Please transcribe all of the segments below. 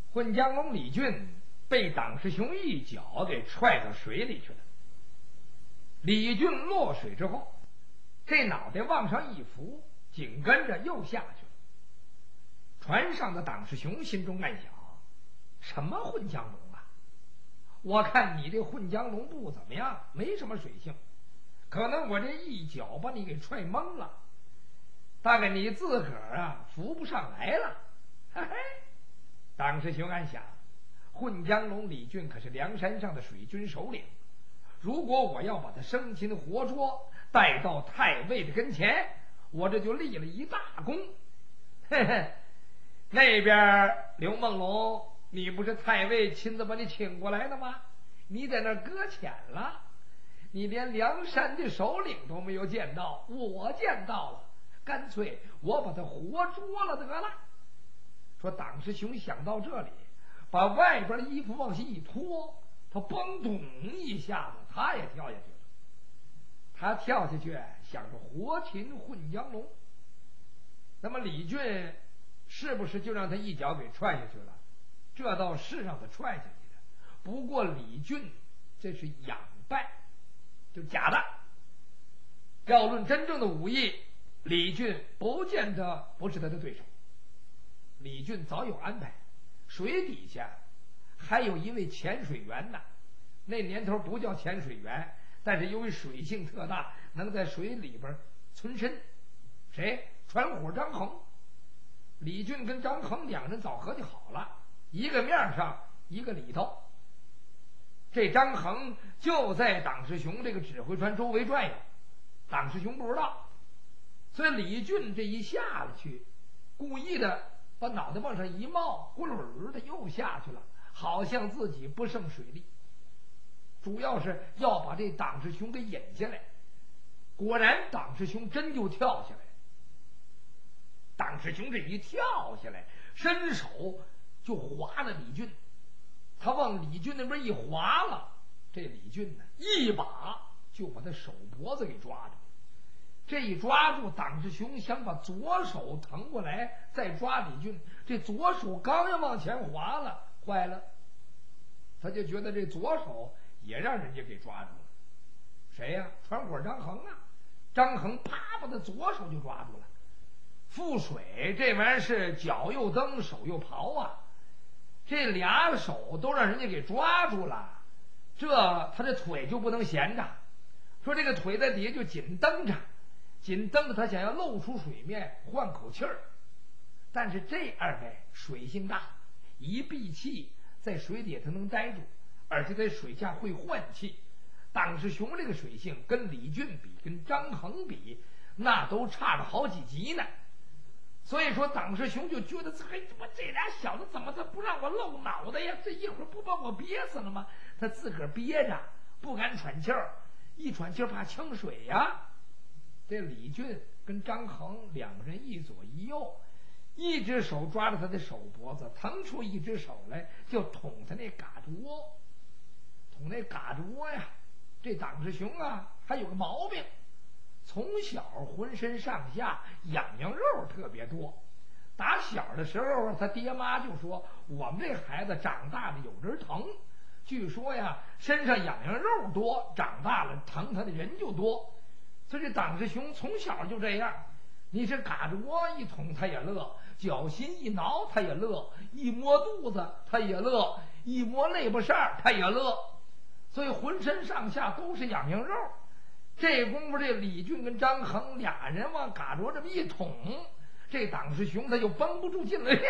混江龙李俊被党师兄一脚给踹到水里去了。李俊落水之后，这脑袋往上一浮，紧跟着又下去了。船上的党师兄心中暗想：什么混江龙啊？我看你这混江龙不怎么样，没什么水性，可能我这一脚把你给踹懵了，大概你自个儿啊浮不上来了。嘿嘿，党师兄暗想，混江龙李俊可是梁山上的水军首领，如果我要把他生擒活捉带到太尉的跟前，我这就立了一大功。嘿嘿，那边刘梦龙，你不是太尉亲自把你请过来的吗？你在那搁浅了，你连梁山的首领都没有见到，我见到了，干脆我把他活捉了得了。说党师兄想到这里，把外边的衣服往下一脱，他嘣咚一下子他也跳下去了。他跳下去想着活擒混江龙，那么李俊是不是就让他一脚给踹下去了？这倒是让他踹下去的，不过李俊这是仰败，就假的。要论真正的武艺，李俊不见得不是他的对手。李俊早有安排，水底下还有一位潜水员呢。那年头不叫潜水员，但是由于水性特大，能在水里边存身。谁？船伙张衡。李俊跟张衡两人早合计好了，一个面上一个里头。这张衡就在党师兄这个指挥船周围转悠，党师兄不知道，所以李俊这一下了去，故意的把脑袋往上一冒，咕噜的又下去了，好像自己不胜水力，主要是要把这党师兄给引下来。果然党师兄真就跳下来。党师兄这一跳下来，伸手就划了李俊，他往李俊那边一划了，这李俊呢一把就把他手脖子给抓住。这一抓住，党师兄想把左手腾过来再抓李俊，这左手刚要往前划了，坏了，他就觉得这左手也让人家给抓住了。谁呀？船伙张衡啊！张衡啪把他左手就抓住了。覆水这玩意儿是脚又蹬手又刨啊，这俩手都让人家给抓住了，这他这腿就不能闲着，说这个腿在底下就紧蹬着，紧蹬着他想要露出水面换口气儿。但是这二位水性大，一闭气在水底下他能待住，而且在水下会换气。党师兄这个水性跟李俊比，跟张衡比，那都差着好几级呢。所以说党师兄就觉得这俩小子怎么他不让我露脑袋呀？这一会儿不把我憋死了吗？他自个儿憋着不敢喘气儿，一喘气儿怕呛水呀。这李俊跟张衡两个人一左一右，一只手抓着他的手脖子，腾出一只手来就捅他那嘎吱窝，捅那嘎吱窝呀。这党师兄啊还有个毛病，从小浑身上下痒痒肉特别多。打小的时候他爹妈就说我们这孩子长大了有人疼，据说呀身上痒痒肉多，长大了疼他的人就多。所以这党师兄从小就这样，你是嘎吱窝一捅他也乐，脚心一挠他也乐，一摸肚子他也乐，一摸肋巴扇他也乐，所以浑身上下都是痒痒肉。这功夫这李俊跟张衡俩人往嘎吱窝这么一捅，这党师兄他就绷不住劲了，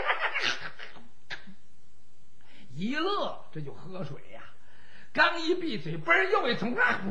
一乐这就喝水呀，刚一闭嘴嘣又一捅啊，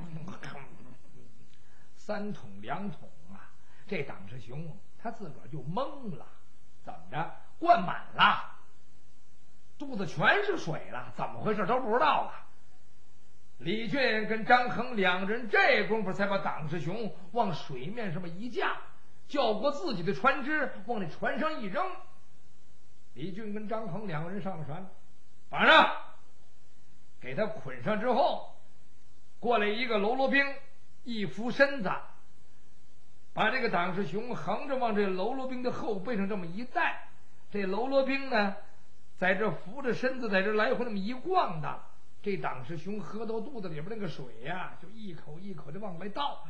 三桶两桶啊，这党师兄他自个儿就懵了，怎么着灌满了，肚子全是水了，怎么回事都不知道了。李俊跟张衡两人这功夫才把党师兄往水面上面一架，叫过自己的船只往那船上一扔。李俊跟张衡两个人上了船，绑上，给他捆上之后，过来一个喽啰兵，一扶身子，把这个党师兄横着往这喽啰兵的后背上这么一带，这喽啰兵呢在这扶着身子，在这来回那么一逛荡，这党师兄喝到肚子里边那个水呀，就一口一口的往外倒，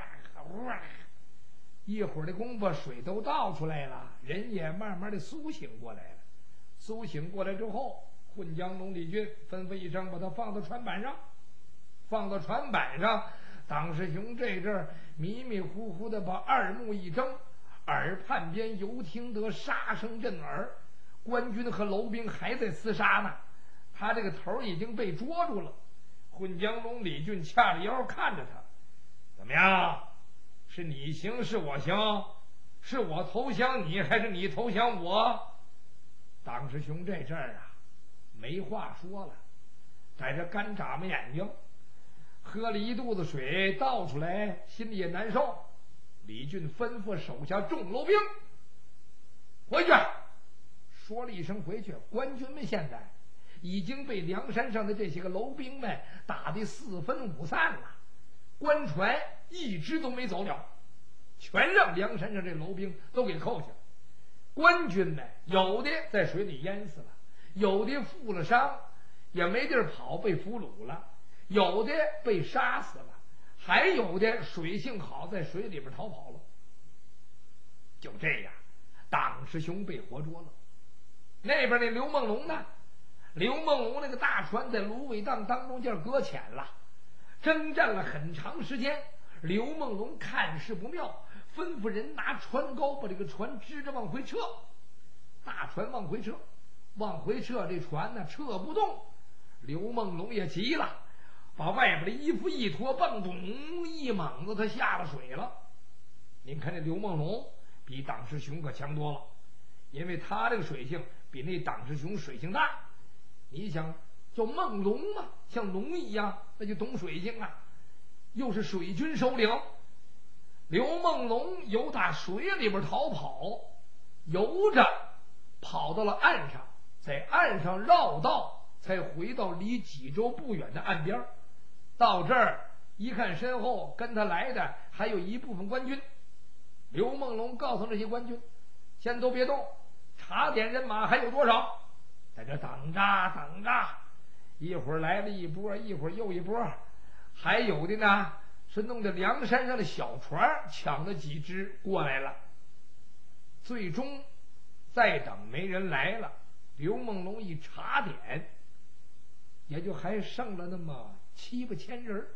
一会儿的功夫，水都倒出来了，人也慢慢的苏醒过来了。苏醒过来之后，混江龙李俊吩咐一声，把他放到船板上。放到船板上，党师兄这阵儿迷迷糊糊的把二目一睁，耳畔边犹听得杀声震耳，官军和楼兵还在厮杀呢，他这个头已经被捉住了。混江龙李俊掐着腰看着他，怎么样？是你行是我行？是我投降你还是你投降我？党师兄这阵儿啊没话说了，在这干眨巴眼睛，喝了一肚子水倒出来，心里也难受。李俊吩咐手下众楼兵回去，说了一声回去。官军们现在已经被梁山上的这些个楼兵们打得四分五散了，官船一只都没走了，全让梁山上这楼兵都给扣下了。官军们有的在水里淹死了，有的负了伤也没地儿跑，被俘虏了，有的被杀死了，还有的水性好，在水里边逃跑了。就这样，党师兄被活捉了。那边那刘梦龙呢？刘梦龙那个大船在芦苇荡当中就搁浅了，征战了很长时间。刘梦龙看势不妙，吩咐人拿船篙把这个船支着往回撤。大船往回撤，这船呢撤不动。刘梦龙也急了，把外边的衣服一脱，蹦咚一猛子，他下了水了。您看这刘梦龙比党师兄可强多了，因为他这个水性比那党师兄水性大。你想叫梦龙嘛，像龙一样，那就懂水性啊，又是水军首领。刘梦龙由打水里边逃跑，游着跑到了岸上，在岸上绕道，才回到离济州不远的岸边。到这儿一看，身后跟他来的还有一部分官军。刘梦龙告诉这些官军，先都别动，查点人马还有多少，在这等着等着，一会儿来了一波，一会儿又一波，还有的呢是弄着梁山上的小船抢了几只过来了。最终再等没人来了，刘梦龙一查点，也就还剩了那么7、8千人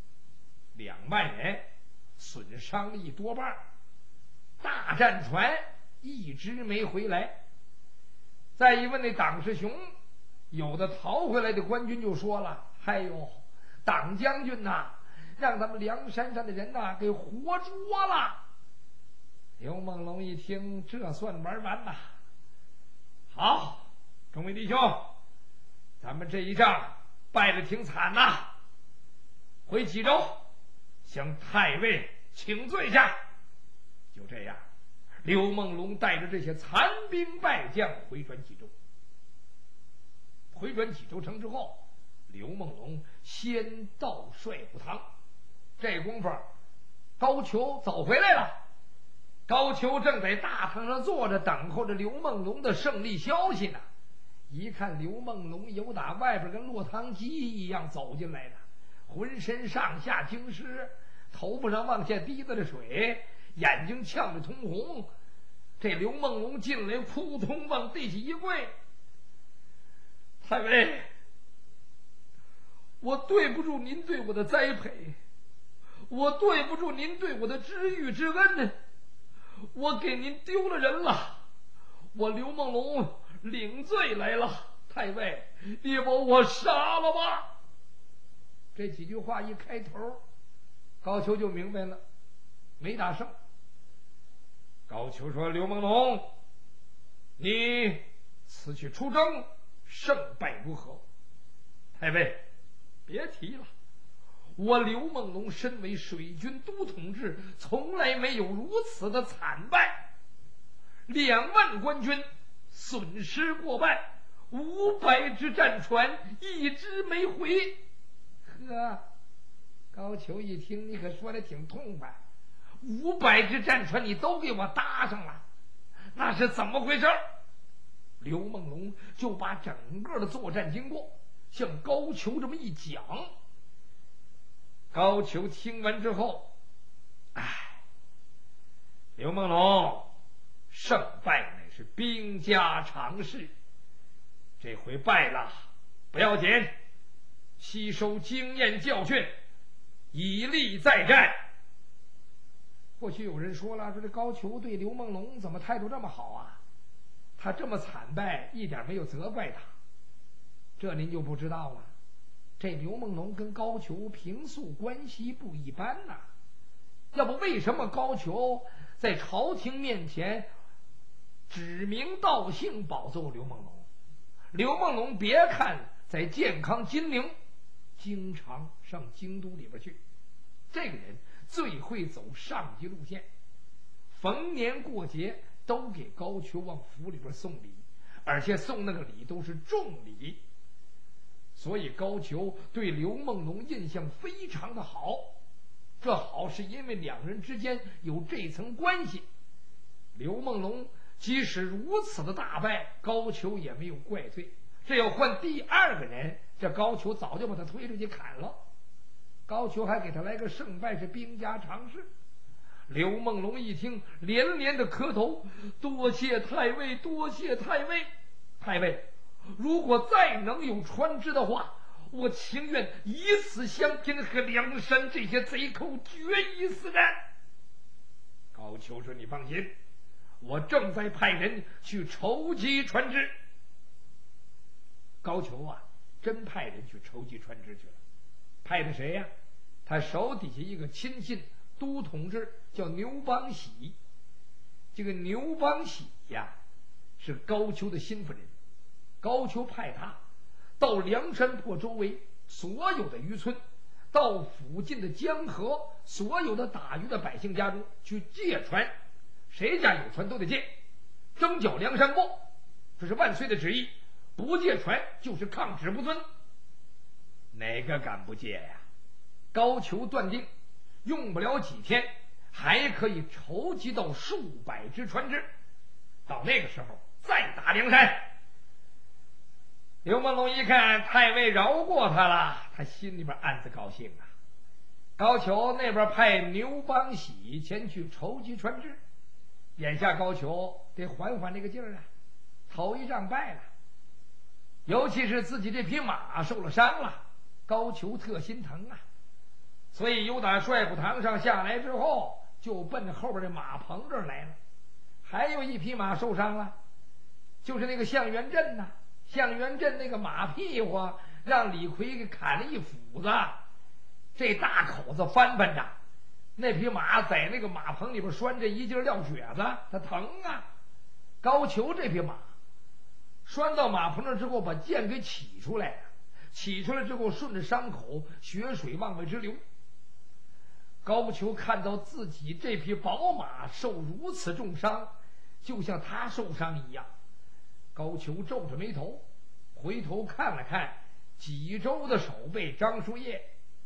，2万人，损伤一多半。大战船一直没回来。再一问那党师兄，有的逃回来的官军就说了：“哎呦，党将军呐，让咱们梁山上的人呐给活捉了。”刘梦龙一听，这算玩完呐！好，众位弟兄，咱们这一仗败得挺惨呐，回济州向太尉请罪去。就这样，刘梦龙带着这些残兵败将回转济州。回转济州城之后，刘梦龙先到帅府堂。这功夫，高俅早回来了。高俅正在大堂上坐着，等候着刘梦龙的胜利消息呢。一看刘梦龙由打外边跟落汤鸡一样走进来的，浑身上下精湿，头部上往下滴着水，眼睛呛得通红。这刘梦龙进来，扑通往地下一跪：“太尉，我对不住您对我的栽培，我对不住您对我的知遇之恩，我给您丢了人了，我刘梦龙领罪来了，太尉，你把我杀了吧。”这几句话一开头，高俅就明白了，没打胜。高俅说：“刘梦龙，你此去出征，胜败如何？”太尉，别提了，我刘梦龙身为水军都统制，从来没有如此的惨败。2万官军损失过半，500只战船一只没回。呵，高俅一听，你可说的挺痛快，500只战船你都给我搭上了，那是怎么回事？ 刘梦龙就把整个的作战经过向高俅这么一讲。高俅听完之后，刘梦龙，胜败乃是兵家常事，这回败了不要紧，吸收经验教训，以利再战。或许有人说了，说这高俅对刘梦龙怎么态度这么好啊？他这么惨败，一点没有责怪他。这您就不知道了，这刘梦龙跟高俅平素关系不一般呐。要不为什么高俅在朝廷面前指名道姓保奏刘梦龙？刘梦龙别看在健康金陵，经常上京都里边去，这个人最会走上级路线，逢年过节都给高俅往府里边送礼，而且送那个礼都是重礼，所以高俅对刘梦龙印象非常的好。这好是因为两人之间有这层关系。刘梦龙即使如此的大败，高俅也没有怪罪。这要换第二个人，这高俅早就把他推出去砍了。高俅还给他来个胜败是兵家常事。刘梦龙一听，连连的磕头，多谢太尉，多谢太尉。太尉，如果再能有传旨的话，我情愿以死相拼，和梁山这些贼寇决一死战。高俅说：“你放心，我正在派人去筹集传旨。”高俅啊，真派人去筹集传旨去了。派的谁呀？他手底下一个亲信都统制叫牛邦喜。这个牛邦喜呀，是高俅的心腹人。高俅派他到梁山泊周围所有的渔村，到附近的江河所有的打鱼的百姓家中去借船，谁家有船都得借，征剿梁山泊，这是万岁的旨意，不借船就是抗旨不遵。哪个敢不借呀？高俅断定用不了几天，还可以筹集到数百只船只，到那个时候再打梁山。刘梦龙一看太尉饶过他了，他心里边暗自高兴啊。高俅那边派牛邦喜前去筹集船只，眼下高俅得缓缓这个劲儿啊，头一仗败了，尤其是自己这匹马受了伤了，高俅特心疼啊，所以由打帅府堂上下来之后，就奔后边的马棚这儿来了。还有一匹马受伤了，就是那个向元镇呐。向元镇那个马屁股让李逵给砍了一斧子，这大口子翻翻着，那匹马在那个马棚里边拴着一劲撂蹶子，他疼啊。高俅这匹马拴到马棚上之后，把剑给起出来了，起出来之后顺着伤口血水往外直流。高俅看到自己这匹宝马受如此重伤，就像他受伤一样，高俅皱着眉头，回头看了看济州的守备张叔夜。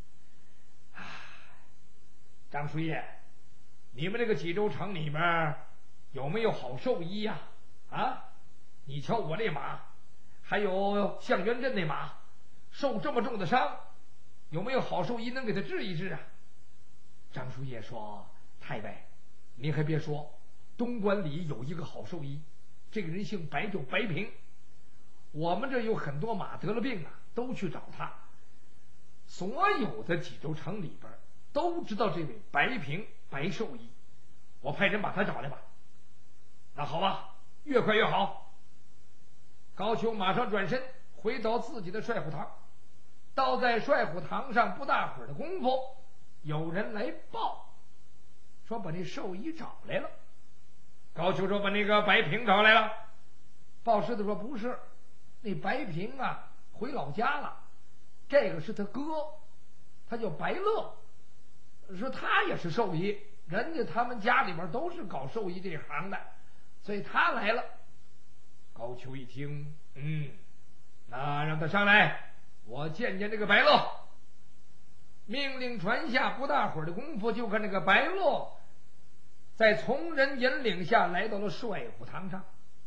张叔夜，你们这个济州城里面有没有好兽医呀？你瞧我这马，还有向元镇那马，受这么重的伤，有没有好兽医能给他治一治啊？张叔夜说：“太尉，您还别说，东关里有一个好兽医，这个人姓白，叫白平。我们这有很多马得了病啊，都去找他。所有的济州城里边都知道这位白平白兽医，我派人把他找来吧。”那好吧，越快越好。高俅马上转身回到自己的帅府堂，倒在帅府堂上不大会儿的功夫，有人来报说把那兽医找来了。高俅说：“把那个白平找来了。”报师的说：“不是，那白平啊回老家了，这个是他哥，他叫白乐，说他也是兽医，人家他们家里边都是搞兽医这行的，所以他来了。”高俅一听，那让他上来，我见见这个白乐。命令传下，不大会儿的功夫，就看这个白乐在从人引领下来到了帅府堂上。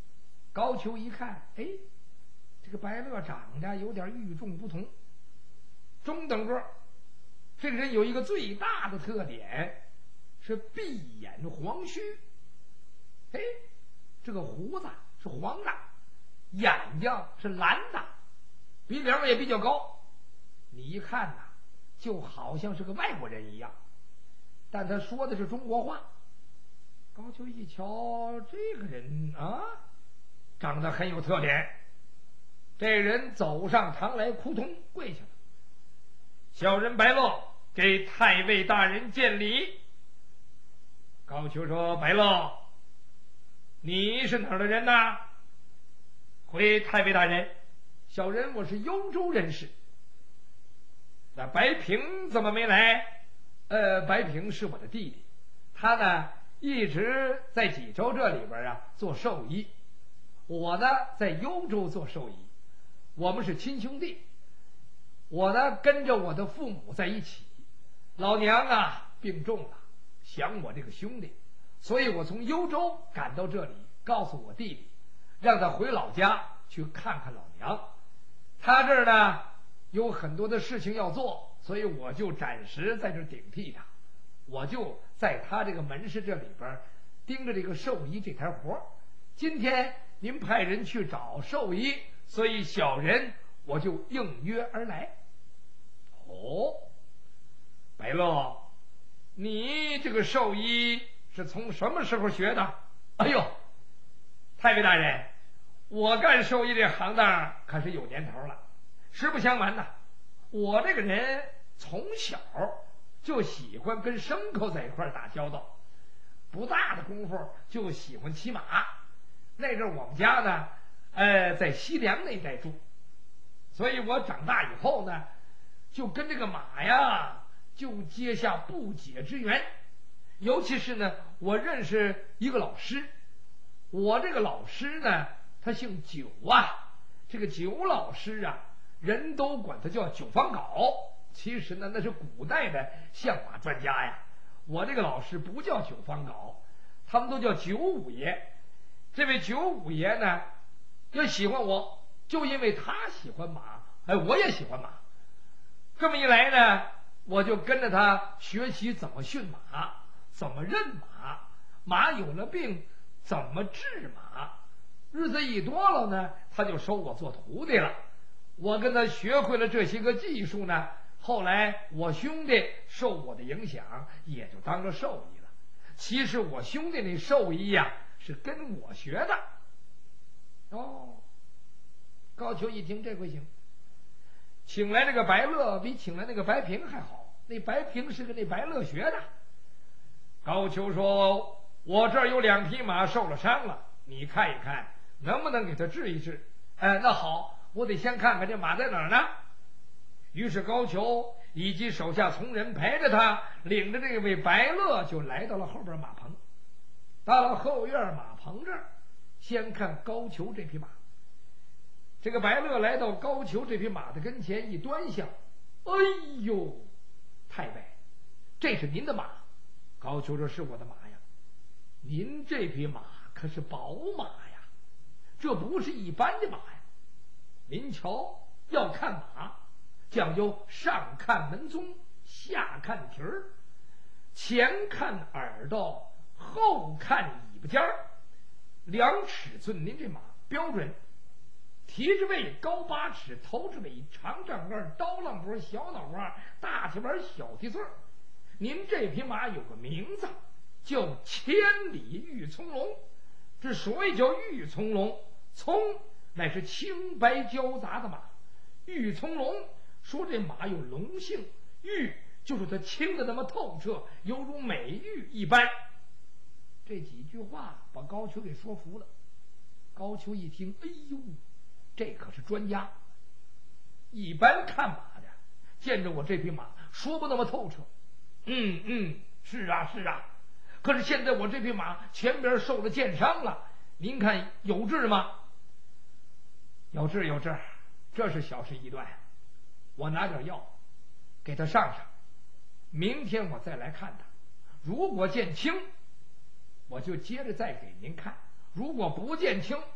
高俅一看，哎，这个白乐长得有点与众不同，中等个。这个人有一个最大的特点，是闭眼黄须。哎，这个胡子是黄的，眼睛是蓝的，鼻梁也比较高。你一看呐，就好像是个外国人一样，但他说的是中国话。高俅一瞧，这个人啊，长得很有特点。这人走上堂来，扑通跪下了。小人白乐给太尉大人见礼。高俅说：“白乐，你是哪儿的人呐？”回太尉大人，小人我是幽州人士。那白平怎么没来？白平是我的弟弟，他呢一直在济州这里边啊做兽医，我呢在幽州做兽医，我们是亲兄弟。我呢跟着我的父母在一起，老娘啊病重了，想我这个兄弟，所以我从幽州赶到这里，告诉我弟弟，让他回老家去看看老娘。他这儿呢有很多的事情要做，所以我就暂时在这顶替他，我就在他这个门市这里边盯着这个兽医这台活。今天您派人去找兽医，所以小人我就应约而来。哦，白乐，你这个兽医是从什么时候学的？哎呦，太尉大人，我干兽医这行当可是有年头了。实不相瞒呐，我这个人从小就喜欢跟牲口在一块打交道，不大的功夫就喜欢骑马。那阵我们家呢，在西凉那一带住，所以我长大以后呢，就跟这个马呀就结下不解之缘。尤其是呢，我认识一个老师，我这个老师呢，他姓九啊，这个九老师啊，人都管他叫九方镐，其实呢那是古代的相马专家呀。我这个老师不叫九方镐，他们都叫九五爷。这位九五爷呢要喜欢我，就因为他喜欢马，我也喜欢马。这么一来呢，我就跟着他学习怎么驯马，怎么认马，马有了病怎么治马。日子一多了呢，他就收我做徒弟了。我跟他学会了这些个技术呢，后来我兄弟受我的影响，也就当了兽医了。其实我兄弟那兽医呀，是跟我学的。哦，高俅一听这回行，请来这个白乐比请来那个白平还好，那白平是跟那白乐学的。高俅说：“我这儿有2匹马受了伤了，你看一看能不能给他治一治。”那好，我得先看看这马在哪儿呢。于是高俅以及手下从人陪着他，领着这位白乐就来到了后边马棚。到了后院马棚这儿，先看高俅这匹马。这个白乐来到高俅这匹马的跟前，一端详，哎呦，太尉，这是您的马？高俅说：“是我的马呀。”您这匹马可是宝马呀，这不是一般的马呀。您瞧，要看马讲究上看门宗，下看蹄儿，前看耳朵，后看尾巴尖儿，量尺寸您这马标准。蹄之位高8尺，头之尾长丈杆，刀浪脖，小脑瓜，大蹄板，小蹄穗。您这匹马有个名字叫千里玉葱龙。之所以叫玉葱龙，葱乃是青白交杂的马，玉葱龙说这马有龙性，玉就是它清的那么透彻，犹如美玉一般。这几句话把高俅给说服了。高俅一听，哎呦，这可是专家，一般看马的见着我这匹马说不那么透彻。是啊是啊，可是现在我这匹马前边受了箭伤了，您看有治吗？有治有治，这是小事一段。我拿点药给他上上，明天我再来看他，如果见轻我就接着再给您看，如果不见轻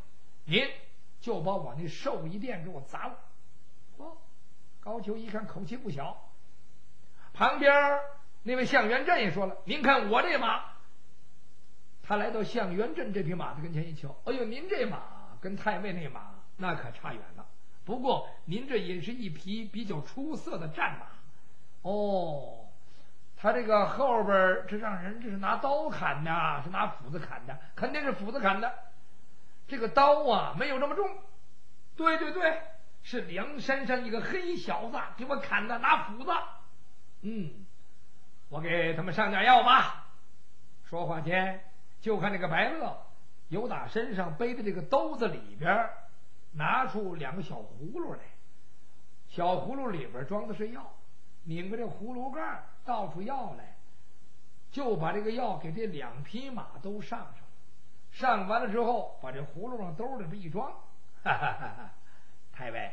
您就把我那寿衣店给我砸了。哦，高俅一看口气不小，旁边那位向元镇也说了：“您看我这马。”他来到向元镇这匹马的跟前一瞧，哎呦，您这马跟太尉那马那可差远了。不过您这也是一匹比较出色的战马。哦，他这个后边这让人这是拿刀砍的，是拿斧子砍的，肯定是斧子砍的。这个刀啊没有这么重。对对对，是梁山上一个黑小子给我砍的，拿斧子。我给他们上点药吧。说话间，就看那个白乐由打身上背的这个兜子里边拿出2个小葫芦来，小葫芦里边装的是药，拧个这葫芦盖倒出药来，就把这个药给这2匹马都上上了。上完了之后，把这葫芦往兜里边一装，哈哈哈哈！太尉，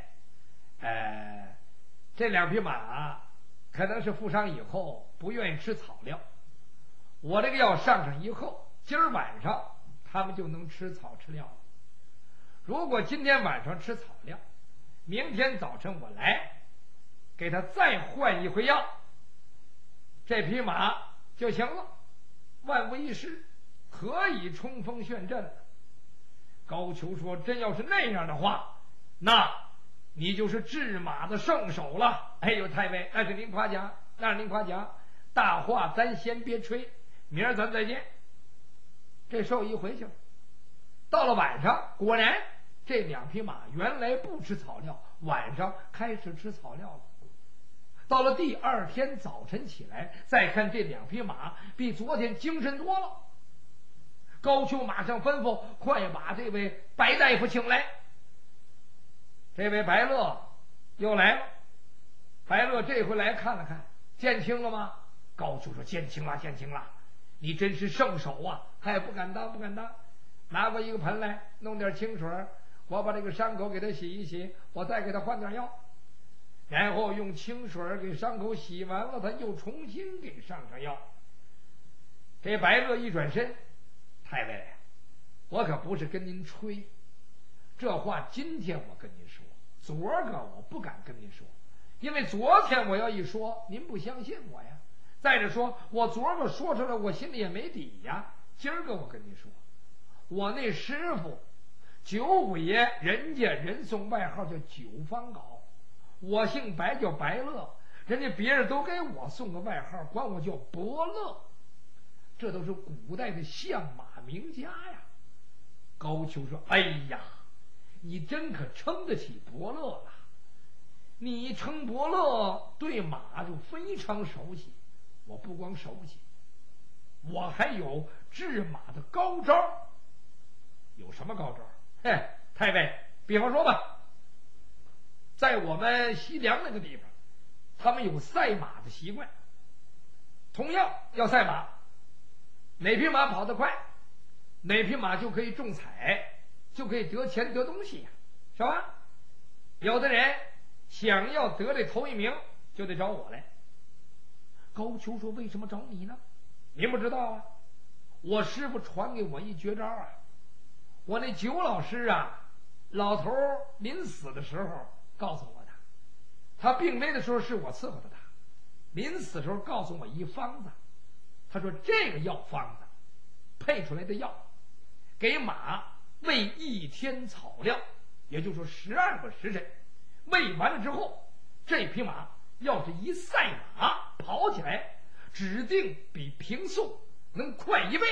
这2匹马可能是负伤以后不愿意吃草料，我这个药上以后，今儿晚上他们就能吃草吃料了。如果今天晚上吃草料，明天早晨我来给他再换一回药，这匹马就行了，万无一失，可以冲锋陷阵了。高俅说：“真要是那样的话，那你就是治马的圣手了。”哎呦，太尉，那是您夸奖，那是您夸奖。大话咱先别吹，明儿咱再见。这兽医回去了。到了晚上，果然这2匹马原来不吃草料，晚上开始吃草料了。到了第2天早晨起来，再看这2匹马比昨天精神多了。高俅马上吩咐：“快把这位白大夫请来。”这位白乐又来了。白乐这回来看了看，见清了吗？高俅说：“见清了，见清了。你真是圣手啊！还不敢当，不敢当。拿过一个盆来，弄点清水，我把这个伤口给他洗一洗，我再给他换点药。然后用清水给伤口洗完了，他又重新给上药。”这白乐一转身：“太尉，我可不是跟您吹，这话今天我跟您说，昨儿个我不敢跟您说，因为昨天我要一说，您不相信我呀。再者说，我昨儿个说出来，我心里也没底呀。今儿个我跟您说，我那师傅九五爷，人送外号叫九方镐，我姓白叫白乐，人家别人都给我送个外号，管我叫伯乐，这都是古代的相马名家呀。”高俅说：“哎呀，你真可称得起伯乐了。你称伯乐对马就非常熟悉，我不光熟悉，我还有治马的高招。有什么高招？嘿，太尉，比方说吧，在我们西凉那个地方，他们有赛马的习惯。同样要赛马，哪匹马跑得快，哪匹马就可以中彩，就可以得钱得东西呀，是吧？有的人想要得这头1名，就得找我来。”高俅说：“为什么找你呢？”“您不知道啊，我师傅传给我一绝招啊。我那九老师啊，老头临死的时候告诉我的，他病危的时候是我伺候的他，临死的时候告诉我一方子，他说这个药方子配出来的药，给马喂1天草料，也就是说12个时辰，喂完了之后，这匹马要是一赛马跑起来，指定比平素能快1倍。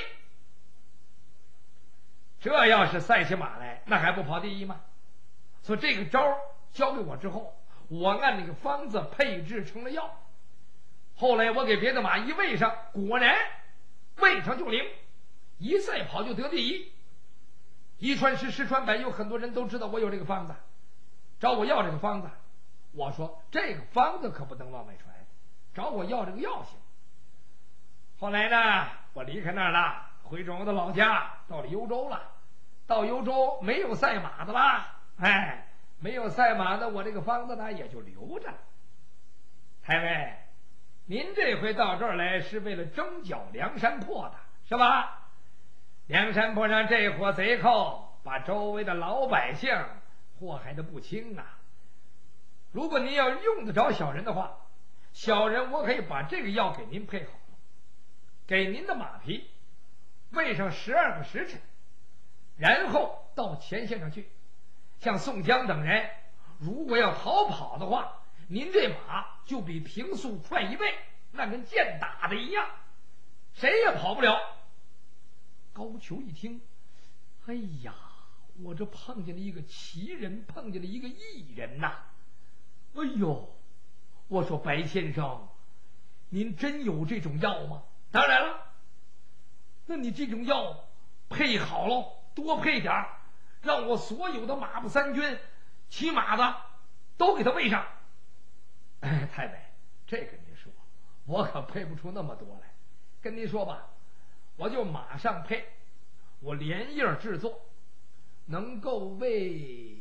这要是赛起马来，那还不跑第一吗？所以这个招交给我之后，我按那个方子配制成了药。后来我给别的马一喂上，果然喂上就灵，一赛跑就得第一。一传十，十传百，有很多人都知道我有这个方子，找我要这个方子。我说这个方子可不能往外传，找我要这个药行。后来呢，我离开那儿了，回转我的老家，到了幽州了。到幽州没有赛马的了，没有赛马的，我这个方子呢也就留着了。太尉，您这回到这儿来是为了征剿梁山泊的，是吧？梁山泊上这伙贼寇把周围的老百姓祸害的不轻啊。如果您要用得着小人的话，小人我可以把这个药给您配好了，给您的马匹喂上12个时辰，然后到前线上去。像宋江等人如果要逃跑的话，您这马就比平速快1倍，那跟箭打的一样，谁也跑不了。高俅一听，哎呀，我这碰见了一个奇人，碰见了一个异人呐！哎呦，我说白先生，您真有这种药吗？当然了，那你这种药配好了，多配点儿，让我所有的马步三军骑马的都给他喂上。哎，太尉，这跟您说，我可配不出那么多来。跟您说吧，我就马上配，我连夜制作，能够喂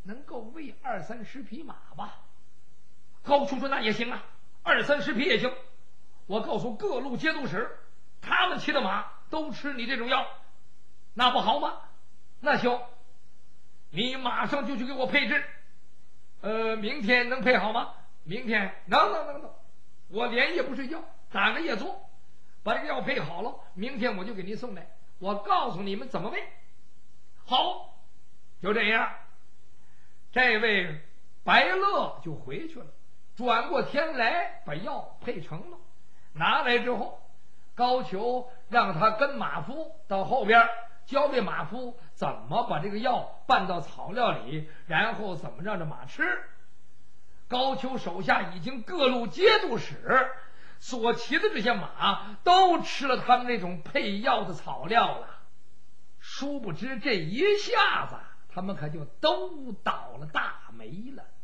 20-30匹马吧。高俅说那也行啊，20-30匹也行。我告诉各路节度使，他们骑的马都吃你这种药，那不好吗？那行，你马上就去给我配置。明天能配好吗？明天能，我连夜不睡觉，打个夜做，把这个药配好了，明天我就给您送来。我告诉你们怎么喂。好，就这样。这位白乐就回去了，转过天来把药配成了，拿来之后，高俅让他跟马夫到后边教给马夫怎么把这个药拌到草料里，然后怎么让这马吃。高俅手下已经各路节度使所骑的这些马都吃了他们那种配药的草料了。殊不知这一下子他们可就都倒了大霉了。